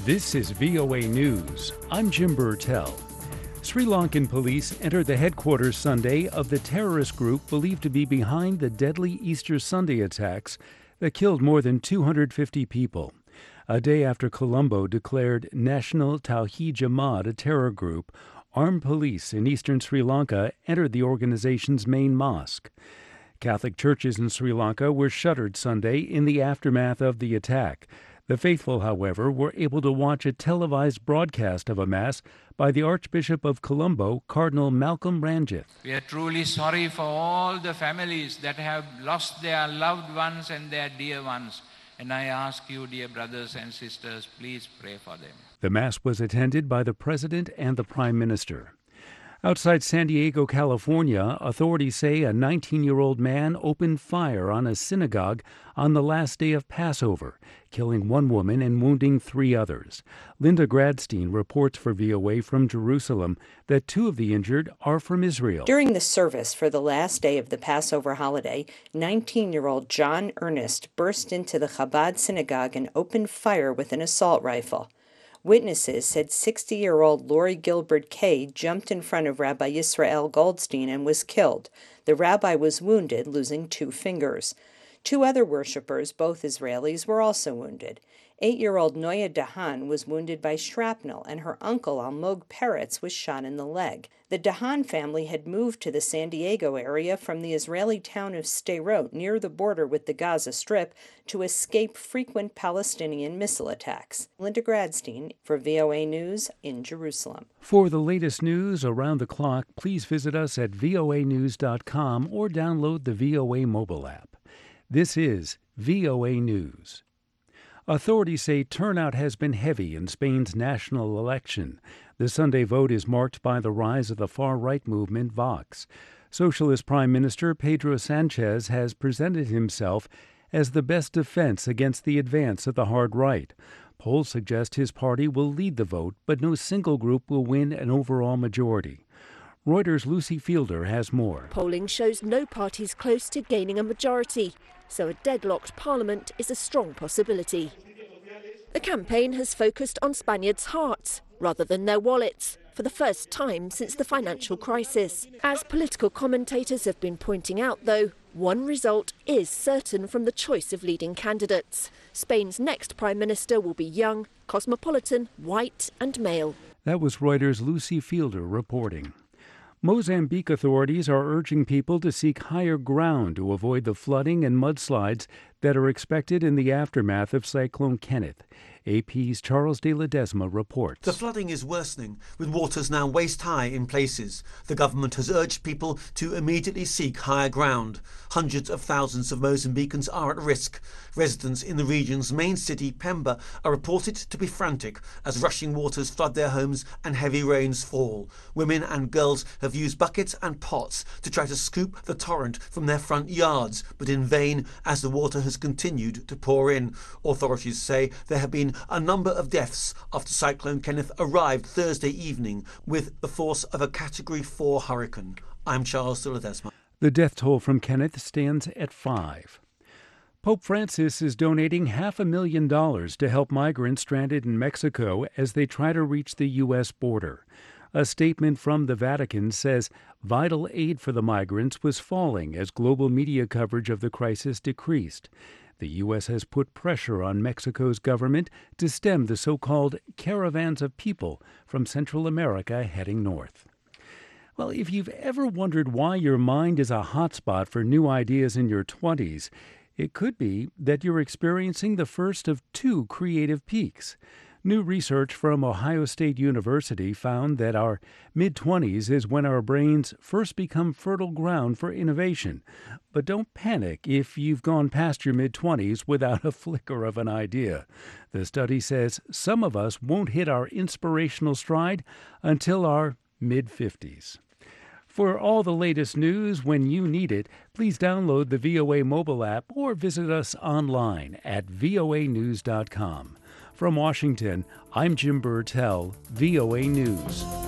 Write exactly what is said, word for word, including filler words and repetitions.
This is V O A News. I'm Jim Burtell. Sri Lankan police entered the headquarters Sunday of the terrorist group believed to be behind the deadly Easter Sunday attacks that killed more than two hundred fifty people. A day after Colombo declared National Tawhid Jamaat a terror group, armed police in eastern Sri Lanka entered the organization's main mosque. Catholic churches in Sri Lanka were shuttered Sunday in the aftermath of the attack. The faithful, however, were able to watch a televised broadcast of a Mass by the Archbishop of Colombo, Cardinal Malcolm Ranjith. We are truly sorry for all the families that have lost their loved ones and their dear ones. And I ask you, dear brothers and sisters, please pray for them. The Mass was attended by the President and the Prime Minister. Outside San Diego, California, authorities say a nineteen-year-old man opened fire on a synagogue on the last day of Passover, killing one woman and wounding three others. Linda Gradstein reports for V O A from Jerusalem that two of the injured are from Israel. During the service for the last day of the Passover holiday, nineteen-year-old John Ernest burst into the Chabad synagogue and opened fire with an assault rifle. Witnesses said sixty-year-old Lori Gilbert Kay jumped in front of Rabbi Yisrael Goldstein and was killed. The rabbi was wounded, losing two fingers. Two other worshippers, both Israelis, were also wounded. Eight-year-old Noya Dahan was wounded by shrapnel, and her uncle Almog Peretz was shot in the leg. The Dahan family had moved to the San Diego area from the Israeli town of Sderot, near the border with the Gaza Strip, to escape frequent Palestinian missile attacks. Linda Gradstein for V O A News in Jerusalem. For the latest news around the clock, please visit us at V O A news dot com or download the V O A mobile app. This is V O A News. Authorities say turnout has been heavy in Spain's national election. The Sunday vote is marked by the rise of the far-right movement Vox. Socialist Prime Minister Pedro Sanchez has presented himself as the best defense against the advance of the hard right. Polls suggest his party will lead the vote, but no single group will win an overall majority. Reuters' Lucy Fielder has more. Polling shows no party's close to gaining a majority, so a deadlocked parliament is a strong possibility. The campaign has focused on Spaniards' hearts rather than their wallets, for the first time since the financial crisis. As political commentators have been pointing out, though, one result is certain from the choice of leading candidates. Spain's next prime minister will be young, cosmopolitan, white and male. That was Reuters' Lucy Fielder reporting. Mozambique authorities are urging people to seek higher ground to avoid the flooding and mudslides that are expected in the aftermath of Cyclone Kenneth. A P's Charles de Ledesma reports. The flooding is worsening, with waters now waist-high in places. The government has urged people to immediately seek higher ground. Hundreds of thousands of Mozambicans are at risk. Residents in the region's main city, Pemba, are reported to be frantic as rushing waters flood their homes and heavy rains fall. Women and girls have used buckets and pots to try to scoop the torrent from their front yards, but in vain as the water has continued to pour in. Authorities say there have been a number of deaths after Cyclone Kenneth arrived Thursday evening with the force of a Category four hurricane. I'm Charles de Ledesma. The death toll from Kenneth stands at five. Pope Francis is donating half a million dollars to help migrants stranded in Mexico as they try to reach the U S border. A statement from the Vatican says vital aid for the migrants was falling as global media coverage of the crisis decreased. The U S has put pressure on Mexico's government to stem the so-called caravans of people from Central America heading north. Well, if you've ever wondered why your mind is a hotspot for new ideas in your twenties, it could be that you're experiencing the first of two creative peaks. New research from Ohio State University found that our mid-twenties is when our brains first become fertile ground for innovation. But don't panic if you've gone past your mid-twenties without a flicker of an idea. The study says some of us won't hit our inspirational stride until our mid-fifties. For all the latest news when you need it, please download the V O A mobile app or visit us online at V O A news dot com. From Washington, I'm Jim Burtell, V O A News.